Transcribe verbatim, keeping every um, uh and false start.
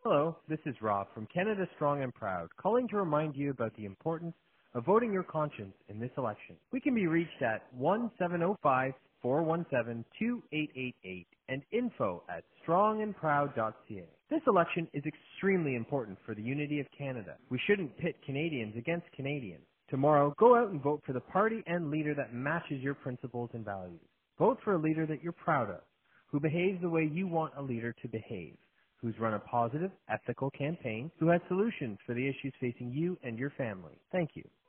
Hello, this is Rob from Canada Strong and Proud, calling to remind you about the importance of voting your conscience in this election. We can be reached at one seven zero five, four one seven, two eight eight eight and info at strong and proud dot c a. This election is extremely important for the unity of Canada. We shouldn't pit Canadians against Canadians. Tomorrow, go out and vote for the party and leader that matches your principles and values. Vote for a leader that you're proud of, who behaves the way you want a leader to behave, who's run a positive, ethical campaign, who has solutions for the issues facing you and your family. Thank you.